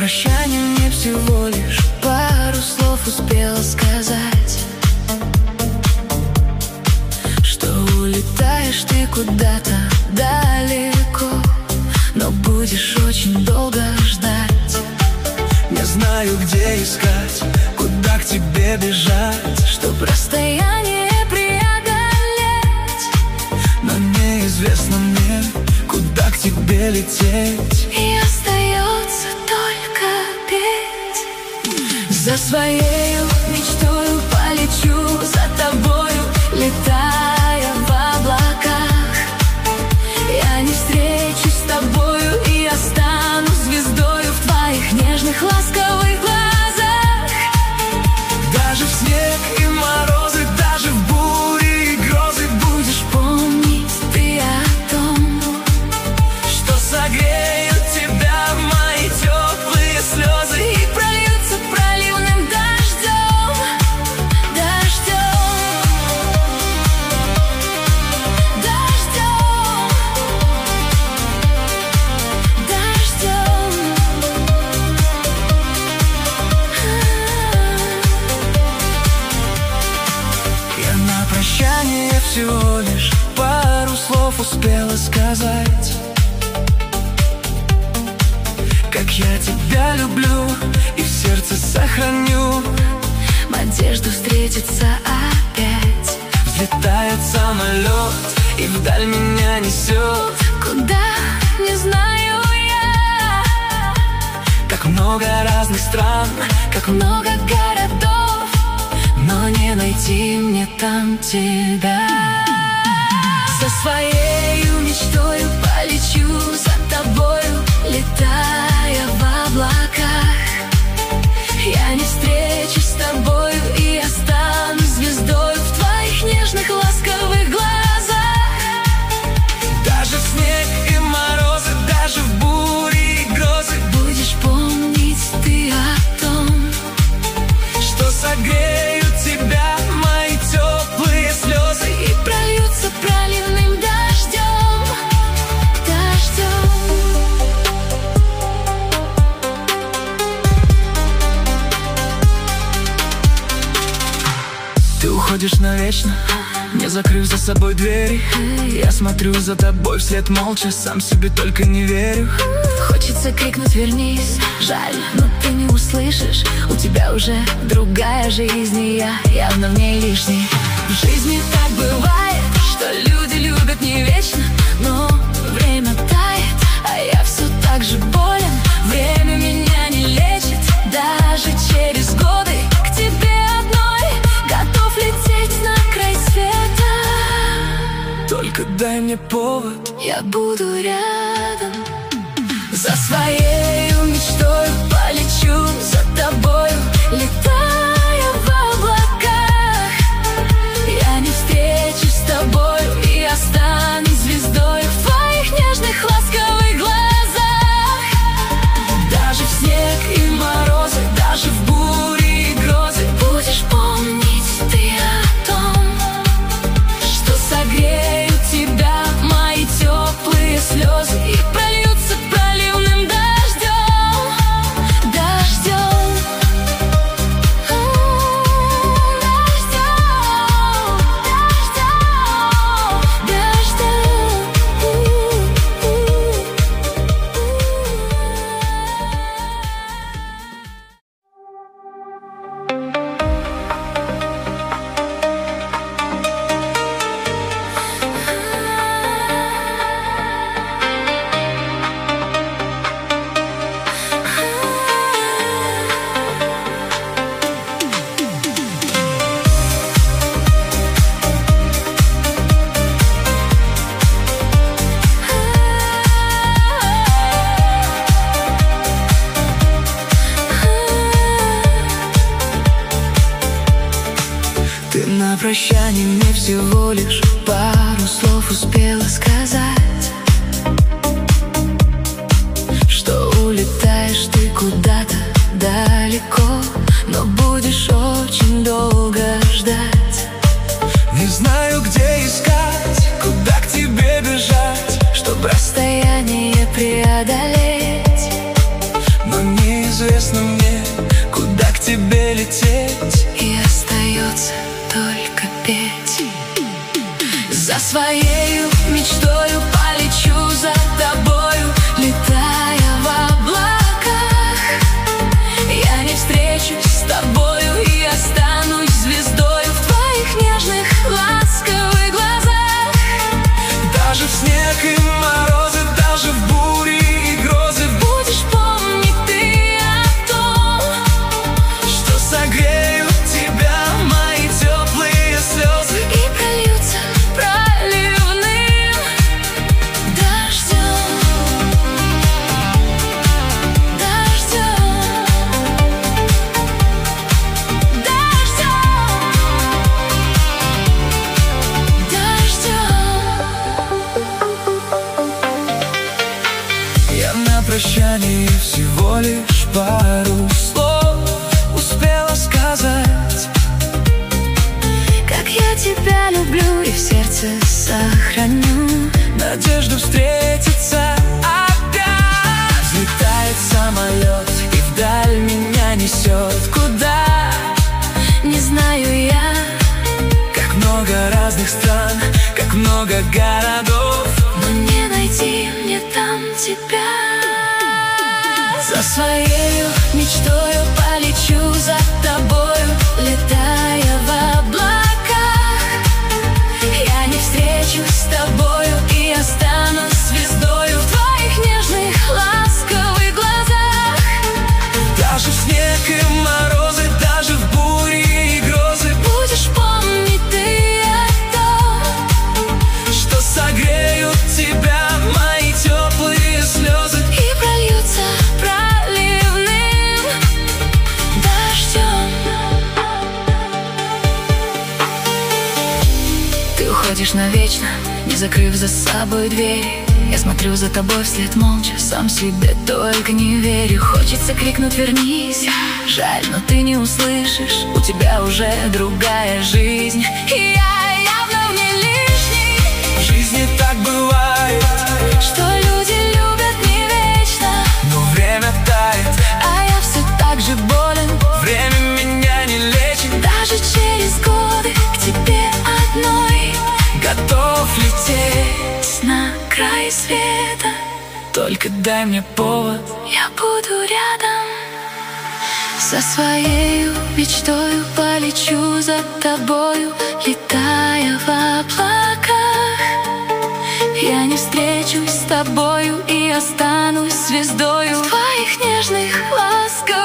прощание мне всего лишь пару слов успела сказать, что улетаешь ты куда-то далеко, но будешь очень долго ждать. Не знаю, где искать, куда к тебе бежать, чтоб расстояние преодолеть, но неизвестно мне, куда к тебе лететь. И остается только петь. За своею мечтою полечу, за тобою летая в облаках. Я не встречусь с тобою и останусь звездою в твоих нежных ласковых глазах. Даже в снег и морозы, даже в бури и грозы будешь помнить ты о том, что согреют тебя мои теплые слезы и прольются проливным дождем, дождем, дождем, дождем. Я на прощание всего лишь пару слов успела сказать, как я тебя люблю и в сердце сохраню. Надежду встретиться опять. Взлетает самолет и вдаль меня несет. Куда, не знаю я. Так много разных стран, Как много городов, но не найти мне там тебя. со своею мечтою полечу, за тобою летая в облаках. Я не встречусь с тобою и останусь звездой в твоих нежных ласковых глазах. Даже в снег и морозы, даже в бури и грозы Будешь помнить ты о том, что согреют тебя мои теплые слезы и прольются проливным дождем, дождем. Ты уходишь навечно, не закрыв за собой двери. Я смотрю за тобой вслед молча, сам себе только не верю. Хочется крикнуть «вернись», жаль, но ты не услышишь. У тебя уже другая жизнь, и я явно в ней лишний. В жизни так бывает, что люди любят не вечно, но время тает, а я все так же болен. Время меня не лечит, даже через годы к тебе одной готов лететь на край света. Только дай мне повод, Я буду рядом. За своею мечтою полечу, за тобою летая в облаках. Я не встречусь с тобою и останусь звездой в твоих нежных ласковых глазах. даже в снег и морозы, даже в бури и грозы Будешь помнить ты о том, что согреют тебя мои теплые слезы и прольются проливным дождем, дождем, дождем, дождем. Ты на прощание мне всего лишь пару слов успела сказать, что улетаешь ты куда-то далеко, но будешь очень долго ждать. Не знаю, где искать, куда к тебе бежать, чтобы расстояние преодолеть, но неизвестно на прощание всего лишь пару слов успела сказать. Как я тебя люблю и в сердце сохраню надежду встретиться опять. Взлетает самолет и вдаль меня несет. Куда? Не знаю я. Как много разных стран, как много городов, но не найти мне там тебя. За своею мечтою полечу за тобою, летая в облаках. Я не встречусь с тобою и останусь звездою в твоих нежных, ласковых глазах. Даже в снег и морозы, даже в бури и грозы будешь помнить ты о том, что согреют тебя мои теплые слезы и прольются проливным дождем. Ты уходишь навечно, не закрыв за собой дверь. Я смотрю за тобой вслед молча, сам себе только не верю. Хочется крикнуть «вернись», жаль, но ты не услышишь. У тебя уже другая жизнь, и я явно не лишний. В жизни так бывает, что люди любят не вечно, но время тает, а я все так же болен. время меня не лечит. Даже через годы к тебе одной Готов лететь на край света. только дай мне повод. Я буду рядом. За своею мечтою полечу за тобою, летая в облаках. Я не встречусь с тобою и останусь звездою в твоих нежных, ласковых